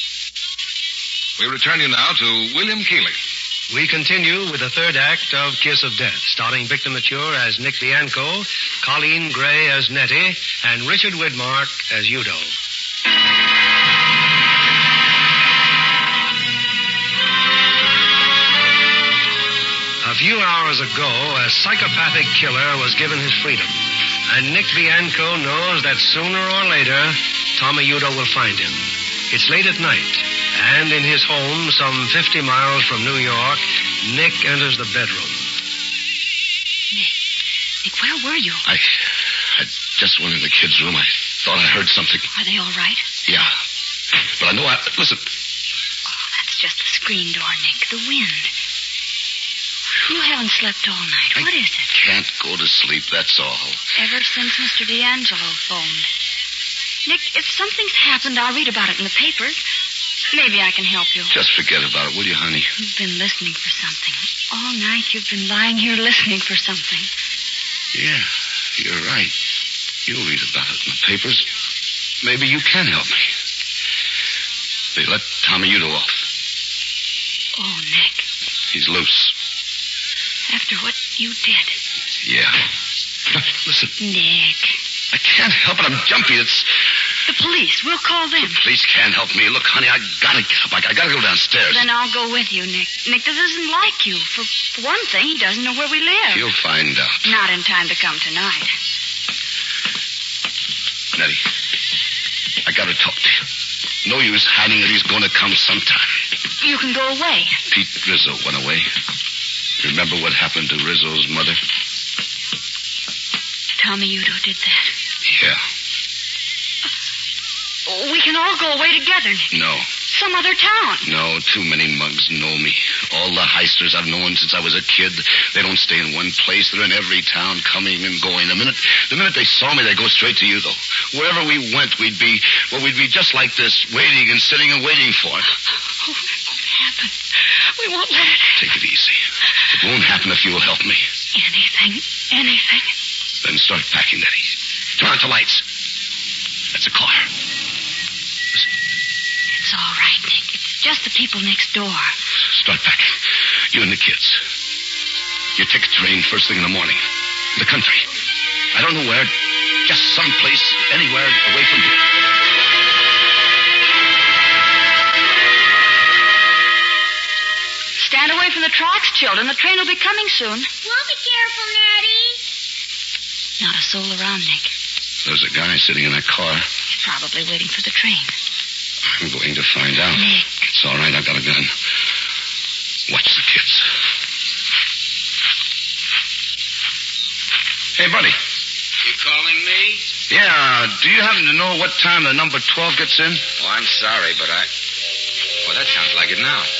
We return you now to William Keeley. We continue with the third act of Kiss of Death, starring Victor Mature as Nick Bianco, Colleen Gray as Nettie, and Richard Widmark as Udo. A few hours ago, a psychopathic killer was given his freedom, and Nick Bianco knows that sooner or later, Tommy Udo will find him. It's late at night, and in his home, some 50 miles from New York, Nick enters the bedroom. Nick, where were you? I just went in the kids' room. I thought I heard something. Are they all right? Yeah. But I know Listen. Oh, that's just the screen door, Nick. The wind. You haven't slept all night. What is it? Can't go to sleep, that's all. Ever since Mr. D'Angelo phoned. Nick, if something's happened, I'll read about it in the papers. Maybe I can help you. Just forget about it, will you, honey? You've been listening for something. All night you've been lying here listening for something. Yeah, you're right. You'll read about it in the papers. Maybe you can help me. They let Tommy Udo off. Oh, Nick. He's loose. After what you did. Yeah. But listen. Nick. I can't help it. I'm jumpy. It's... The police. We'll call them. The police can't help me. Look, honey, I gotta get up. I gotta go downstairs. Then I'll go with you, Nick. Nick doesn't like you. For one thing, he doesn't know where we live. You'll find out. Not in time to come tonight. Nettie, I gotta talk to you. No use hiding that he's gonna come sometime. You can go away. Pete Rizzo went away. Remember what happened to Rizzo's mother? Tommy Udo did that. Yeah. We can all go away together, Nick. No. Some other town. No, too many mugs know me. All the heisters I've known since I was a kid, they don't stay in one place. They're in every town, coming and going. The minute they saw me, they go straight to you, though. Wherever we went, we'd be just like this, waiting and sitting and waiting for it. Oh, it won't happen. We won't let it. Take it easy. It won't happen if you'll help me. Anything. Then start packing, Nettie. Turn out the lights. That's a car. It's all right, Nick. It's just the people next door. Start packing. You and the kids. You take a train first thing in the morning. The country. I don't know where. Just someplace, anywhere away from here. Stand away from the tracks, children. The train will be coming soon. We'll be careful, Natty. Not a soul around, Nick. There's a guy sitting in that car. He's probably waiting for the train. I'm going to find out. Nick. It's all right. I've got a gun. Watch the kids. Hey, buddy. You calling me? Yeah, do you happen to know what time the number 12 gets in? Oh, I'm sorry, but Well, that sounds like it now.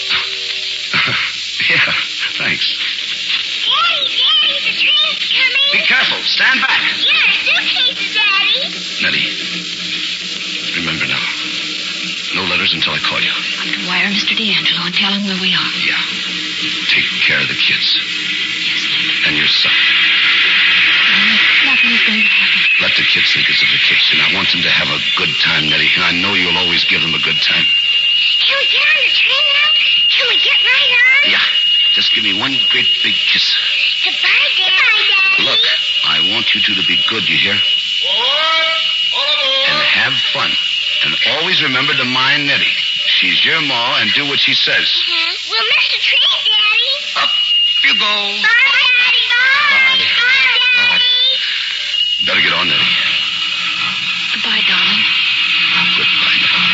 Yeah, thanks. Daddy, the train's coming. Be careful. Stand back. Yeah, suitcases, Daddy. Nettie, remember now. No letters until I call you. I'm to wire Mr. D'Angelo and tell him where we are. Yeah. Take care of the kids. Yes, Nick. And your son. Nothing is going to happen. Let the kids think it's a vacation. I want them to have a good time, Nettie. And I know you'll always give them a good time. Can we get on the train now? Can we get right on? Yeah. Just give me one great big kiss. Goodbye, Daddy. Look, I want you two to be good, you hear? And have fun. And always remember to mind Nettie. She's your ma, and do what she says. Mm-hmm. We'll miss the train, Daddy. Up you go. Bye, Daddy. Bye. Bye, Daddy. Better get on, Nettie. Goodbye, darling. Goodbye, Nettie.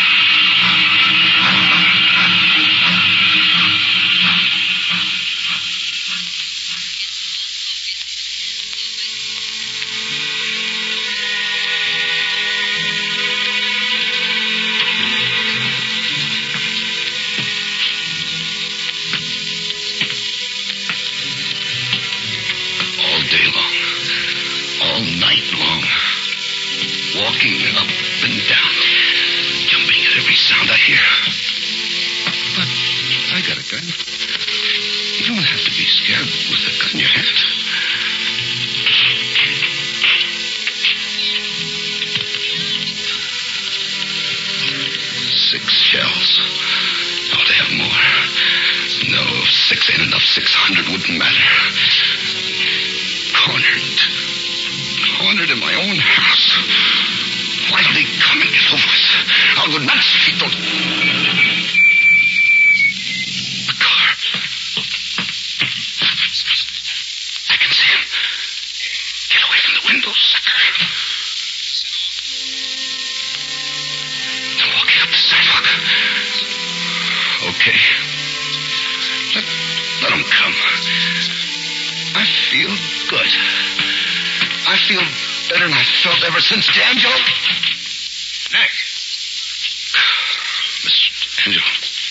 Walking up and down, jumping at every sound I hear. But I got a gun. You don't have to be scared with a gun in your hand. Six shells. Ought to have more. No, if 6 ain't enough, 600 wouldn't matter. Cornered in my own house. Why don't he come and get over it? I'll go nuts if he don't. The car. I can see him. Get away from the window, sucker. They're walking up the side. Okay. Let him come. I feel good. I feel better than I felt ever since D'Angelo. Nick. Mr. D'Angelo.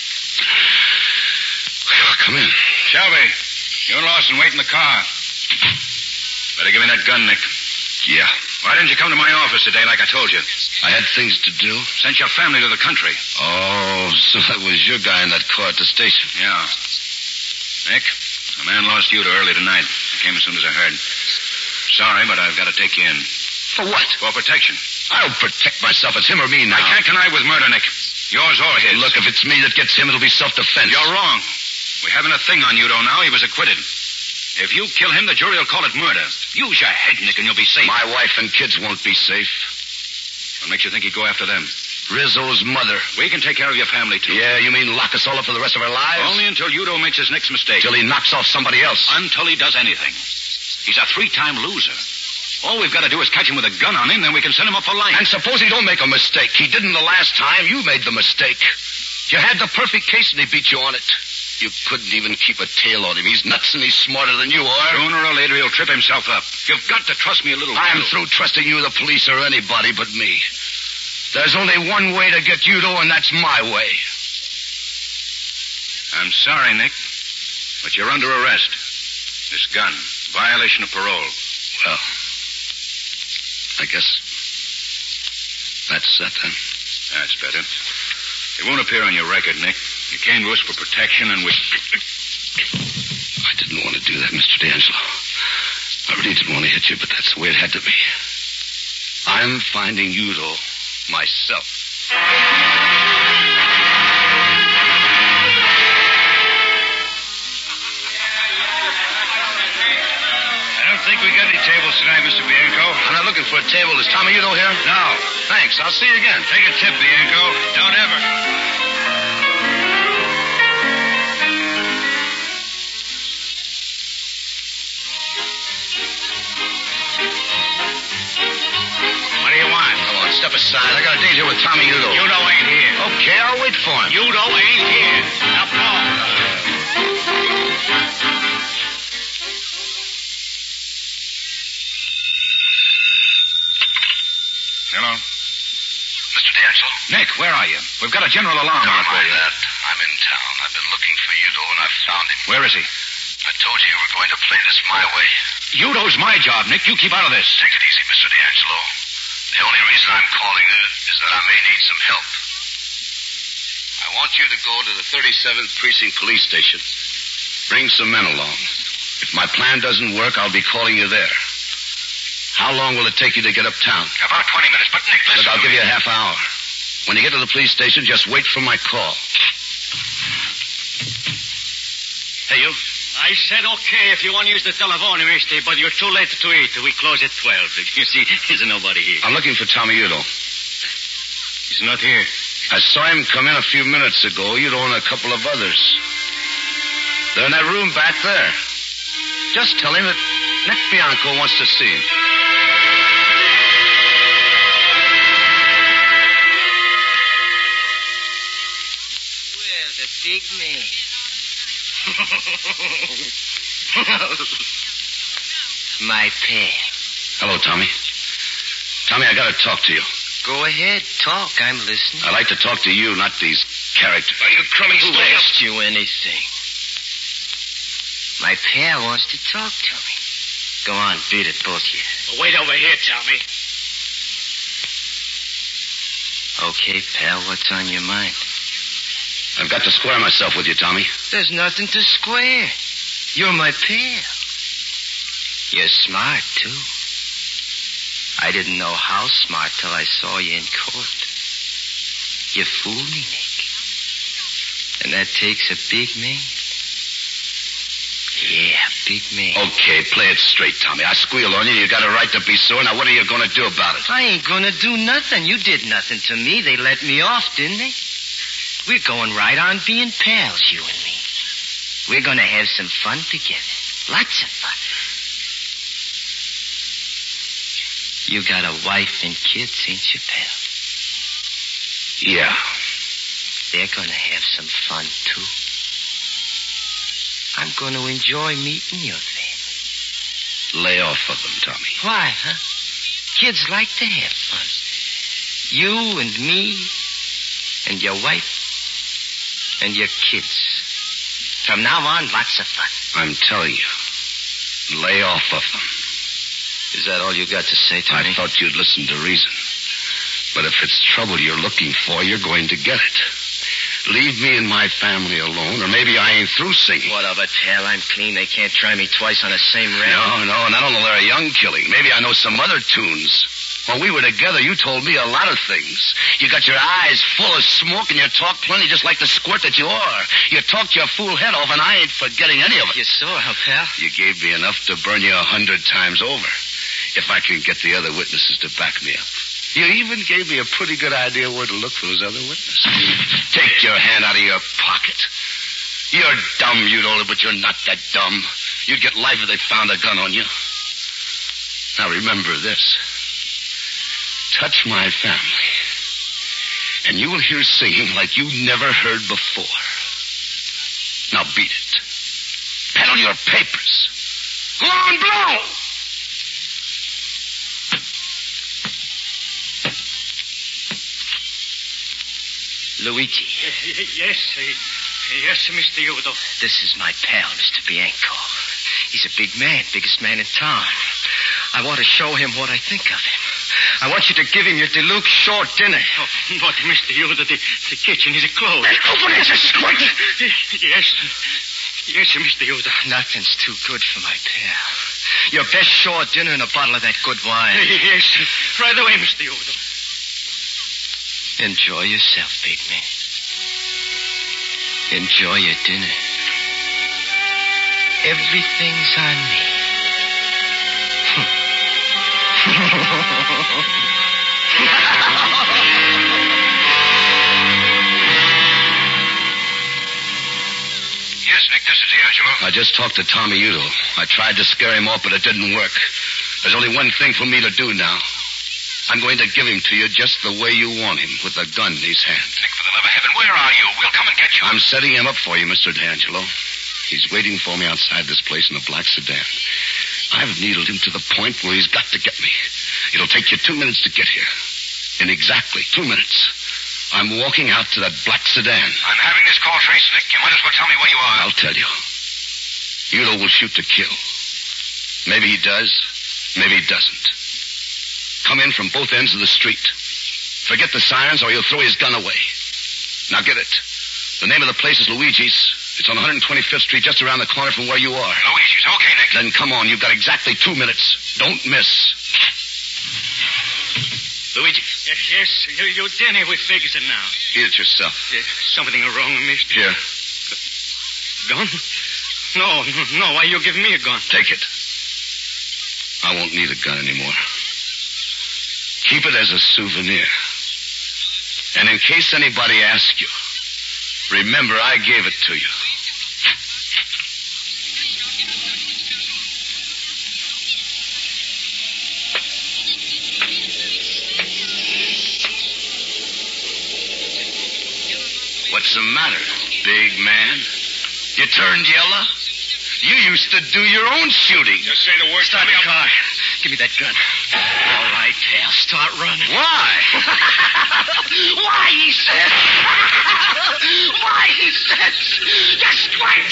Come in. Shelby, you and Lawson wait in the car. Better give me that gun, Nick. Yeah. Why didn't you come to my office today like I told you? I had things to do. Sent your family to the country. Oh, so that was your guy in that car at the station. Yeah. Nick, a man lost you early tonight. I came as soon as I heard. Sorry, but I've got to take you in. For what? For protection. I'll protect myself. It's him or me now. I can't connive with murder, Nick. Yours or his. Look, if it's me that gets him, it'll be self-defense. You're wrong. We haven't a thing on Udo now. He was acquitted. If you kill him, the jury will call it murder. Use your head, Nick, and you'll be safe. My wife and kids won't be safe. What makes you think he'd go after them? Rizzo's mother. We can take care of your family, too. Yeah, you mean lock us all up for the rest of our lives? Only until Udo makes his next mistake. Till he knocks off somebody else. Until he does anything. He's a 3-time loser. All we've got to do is catch him with a gun on him, then we can send him up for life. And suppose he don't make a mistake. He didn't the last time. You made the mistake. You had the perfect case and he beat you on it. You couldn't even keep a tail on him. He's nuts and he's smarter than you are. Sooner or later he'll trip himself up. You've got to trust me a little. I'm through trusting you, the police, or anybody but me. There's only one way to get Udo, and that's my way. I'm sorry, Nick, but you're under arrest. This gun, violation of parole. Well, I guess that's that then. That's better. It won't appear on your record, Nick. You came to us for protection and we... I didn't want to do that, Mr. D'Angelo. I really didn't want to hit you, but that's the way it had to be. I'm finding Udo myself. I don't think we got any tables tonight, Mr. Bianco. I'm not looking for a table. Is Tommy Udo here? No. Thanks. I'll see you again. Take a tip, Bianco. Don't ever... Step aside. I got a date here with Tommy Udo. Udo ain't here. Okay, I'll wait for him. Udo ain't here. Now, Paul. Hello? Mr. D'Angelo? Nick, where are you? We've got a general alarm out for you. that. I'm in town. I've been looking for Udo, and I've found him. Where is he? I told you were going to play this my way. Udo's my job, Nick. You keep out of this. Take it easy, Mr. D'Angelo. The only reason I'm calling you is that I may need some help. I want you to go to the 37th Precinct Police Station. Bring some men along. If my plan doesn't work, I'll be calling you there. How long will it take you to get uptown? About 20 minutes, but Nick, listen. Look, I'll give you a half hour. When you get to the police station, just wait for my call. Hey, you. I said okay if you want to use the telephone, mister, but you're too late to eat. We close at 12. You see, there's nobody here. I'm looking for Tommy Udo. He's not here. I saw him come in a few minutes ago. Udo and a couple of others. They're in that room back there. Just tell him that Nick Bianco wants to see him. Well, the big man. My pal. Hello, Tommy. Tommy, I gotta talk to you. Go ahead, talk. I'm listening. I'd like to talk to you, not these characters. Are you crummy? Who asked you anything? My pal wants to talk to me. Go on, beat it, both of you. Well, wait over here, Tommy. Okay, pal, what's on your mind? I've got to square myself with you, Tommy. There's nothing to square. You're my pal. You're smart, too. I didn't know how smart till I saw you in court. You fooled me, Nick. And that takes a big man. Yeah, big man. Okay, play it straight, Tommy. I squealed on you. You got a right to be sore. Now, what are you going to do about it? I ain't going to do nothing. You did nothing to me. They let me off, didn't they? We're going right on being pals, you and me. We're going to have some fun together. Lots of fun. You got a wife and kids, ain't you, pal? Yeah. they're going to have some fun, too. I'm going to enjoy meeting your family. Lay off of them, Tommy. Why, huh? Kids like to have fun. You and me and your wife and your kids. From now on, lots of fun. I'm telling you, lay off of them. Is that all you got to say, Tommy? I thought you'd listen to reason. But if it's trouble you're looking for, you're going to get it. Leave me and my family alone, or maybe I ain't through singing. What of it, pal? I'm clean. They can't try me twice on the same rap. No, not only Larry Young killing. Maybe I know some other tunes. When we were together, you told me a lot of things. You got your eyes full of smoke, and you talk plenty just like the squirt that you are. You talked your fool head off, and I ain't forgetting any of it. You saw how, pal? You gave me enough to burn you 100 times over. If I can get the other witnesses to back me up. You even gave me a pretty good idea where to look for those other witnesses. Take your hand out of your pocket. You're dumb, you know, but you're not that dumb. You'd get life if they found a gun on you. Now remember this. Touch my family, and you will hear singing like you never heard before. Now beat it. Peddle your papers. Go on, blow! Luigi. Yes, Mr. Udo. This is my pal, Mr. Bianco. He's a big man, biggest man in town. I want to show him what I think of him. I want you to give him your deluxe short dinner. Oh, but, Mr. Udo, the kitchen is closed. Open it, you squirt! Yes, Mr. Udo. Nothing's too good for my pal. Your best short dinner and a bottle of that good wine. Yes, right away, Mr. Udo. Enjoy yourself, big man. Enjoy your dinner. Everything's on me. Yes, Nick, this is D'Angelo. I just talked to Tommy Udo. I tried to scare him off, but it didn't work. There's only one thing for me to do now. I'm going to give him to you just the way you want him, with a gun in his hand. Nick, for the love of heaven, where are you? We'll come and get you. I'm setting him up for you, Mr. D'Angelo. He's waiting for me outside this place in a black sedan. I've needled him to the point where he's got to get me. It'll take you 2 minutes to get here. In exactly 2 minutes. I'm walking out to that black sedan. I'm having this call traced, Nick. You might as well tell me where you are. I'll tell you. Udo will shoot to kill. Maybe he does. Maybe he doesn't. Come in from both ends of the street. Forget the sirens or he'll throw his gun away. Now get it. The name of the place is Luigi's. It's on 125th Street, just around the corner from where you are. Luigi's. Okay, Nick. Then come on. You've got exactly 2 minutes. Don't miss. Luigi. Yes, you Danny, we figures it now. Eat it yourself. Something wrong, mister. Here. Gun? No. Why you give me a gun? Take it. I won't need a gun anymore. Keep it as a souvenir. And in case anybody asks you, remember I gave it to you. What's the matter, big man? You turned yellow? You used to do your own shooting. Just say the word. Start the car. Give me that gun. All right, pal. Start running. Why? Why, he says. Why, he says. Just wait.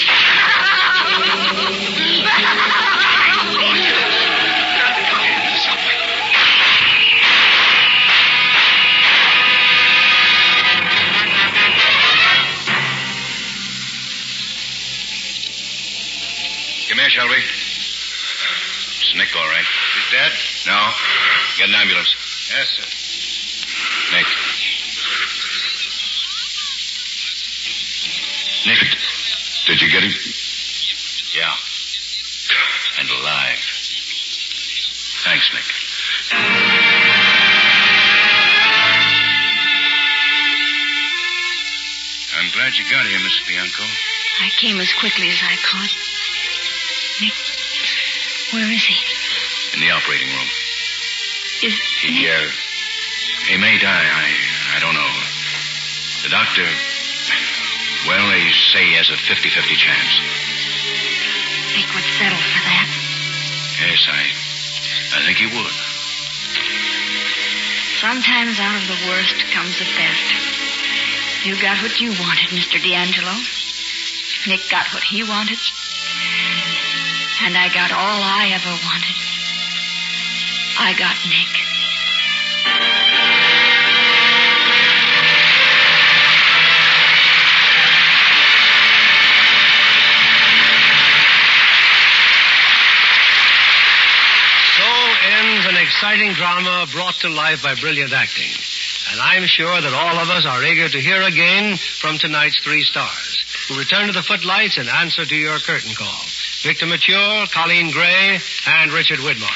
Come here, shall we? It's Nick, all right. He's dead? No. Get an ambulance. Yes, sir. Nick. Nick. Did you get him? Yeah. And alive. Thanks, Nick. I'm glad you got here, Miss Bianco. I came as quickly as I could. Nick, where is he? In the operating room. Is He may die. I don't know. The doctor Well, they say he has a 50-50 chance. Nick would settle for that. Yes, I think he would. Sometimes out of the worst comes the best. You got what you wanted, Mr. D'Angelo. Nick got what he wanted. And I got all I ever wanted. I got Nick. An exciting drama brought to life by brilliant acting. And I'm sure that all of us are eager to hear again from tonight's 3 stars, who return to the footlights in answer to your curtain call. Victor Mature, Colleen Gray, and Richard Widmark.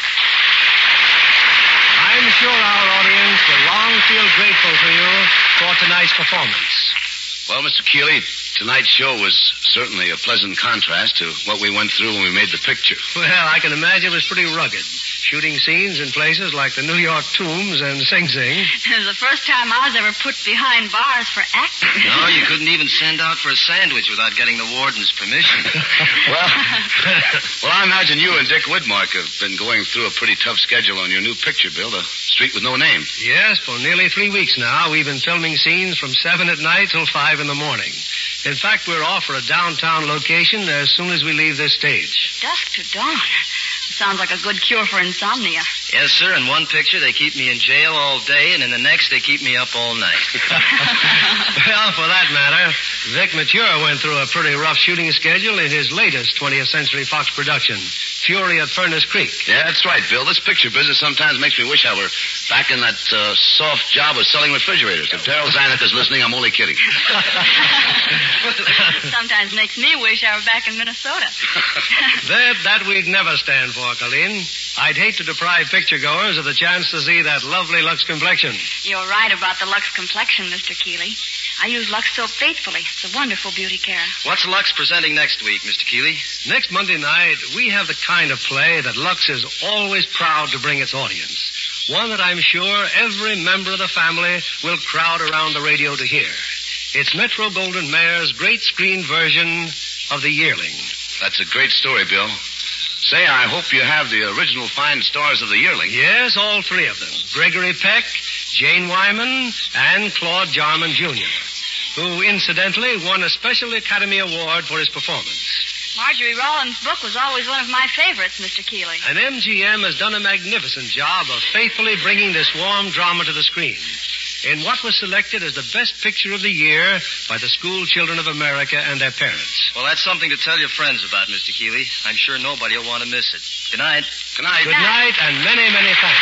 I'm sure our audience will long feel grateful to you for tonight's performance. Well, Mr. Keeley, tonight's show was certainly a pleasant contrast to what we went through when we made the picture. Well, I can imagine it was pretty rugged. Shooting scenes in places like the New York Tombs and Sing Sing. It was the first time I was ever put behind bars for acting. No, you couldn't even send out for a sandwich without getting the warden's permission. Well, I imagine you and Dick Widmark have been going through a pretty tough schedule on your new picture, Bill, The Street with No Name. Yes, for nearly 3 weeks now, we've been filming scenes from 7 at night till 5 in the morning. In fact, we're off for a downtown location as soon as we leave this stage. Dusk to dawn. Sounds like a good cure for insomnia. Yes, sir. In one picture, they keep me in jail all day, and in the next, they keep me up all night. Well, for that matter, Vic Mature went through a pretty rough shooting schedule in his latest 20th Century Fox production, Fury at Furnace Creek. Yeah, that's right, Bill. This picture business sometimes makes me wish I were back in that soft job of selling refrigerators. If Terrell Zanuck is listening, I'm only kidding. Sometimes makes me wish I were back in Minnesota. That we'd never stand for, Colleen. I'd hate to deprive picture-goers of the chance to see that lovely Lux complexion. You're right about the Lux complexion, Mr. Keeley. I use Lux soap faithfully. It's a wonderful beauty care. What's Lux presenting next week, Mr. Keeley? Next Monday night, we have the kind of play that Lux is always proud to bring its audience. One that I'm sure every member of the family will crowd around the radio to hear. It's Metro-Goldwyn-Mayer's great screen version of The Yearling. That's a great story, Bill. Say, I hope you have the original fine stars of The Yearling. Yes, all 3 of them. Gregory Peck, Jane Wyman, and Claude Jarman, Jr., who, incidentally, won a Special Academy Award for his performance. Marjorie Rollins' book was always one of my favorites, Mr. Keeley. And MGM has done a magnificent job of faithfully bringing this warm drama to the screen in what was selected as the best picture of the year by the school children of America and their parents. Well, that's something to tell your friends about, Mr. Keeley. I'm sure nobody will want to miss it. Good night. Good night. Good night, and many, many thanks.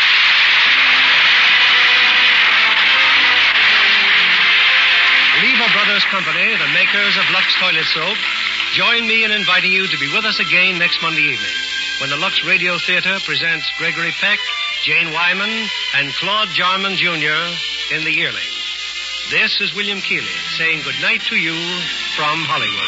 Lever Brothers Company, the makers of Lux Toilet Soap, join me in inviting you to be with us again next Monday evening when the Lux Radio Theater presents Gregory Peck, Jane Wyman, and Claude Jarman, Jr. in The Yearling. This is William Keeley saying good night to you from Hollywood.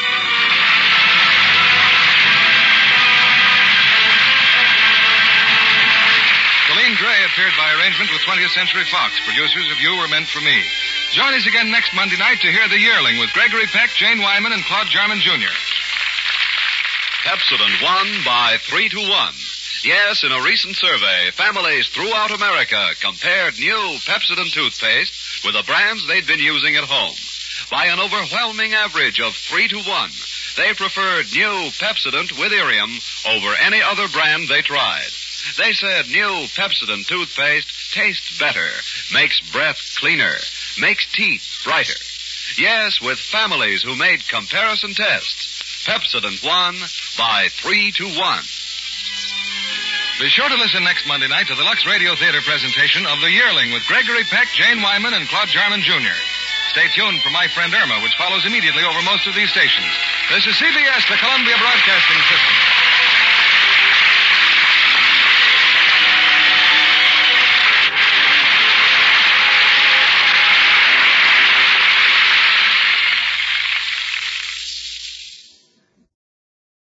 Colleen Gray appeared by arrangement with 20th Century Fox. Producers of You Were Meant for Me. Join us again next Monday night to hear The Yearling with Gregory Peck, Jane Wyman, and Claude Jarman, Jr. Pepsodent won by 3-1. Yes, in a recent survey, families throughout America compared new Pepsodent toothpaste with the brands they'd been using at home. By an overwhelming average of 3-1, they preferred new Pepsodent with Irium over any other brand they tried. They said new Pepsodent toothpaste tastes better, makes breath cleaner, makes teeth brighter. Yes, with families who made comparison tests, Pepsodent won by 3-1. Be sure to listen next Monday night to the Lux Radio Theater presentation of The Yearling with Gregory Peck, Jane Wyman, and Claude Jarman, Jr. Stay tuned for My Friend Irma, which follows immediately over most of these stations. This is CBS, the Columbia Broadcasting System.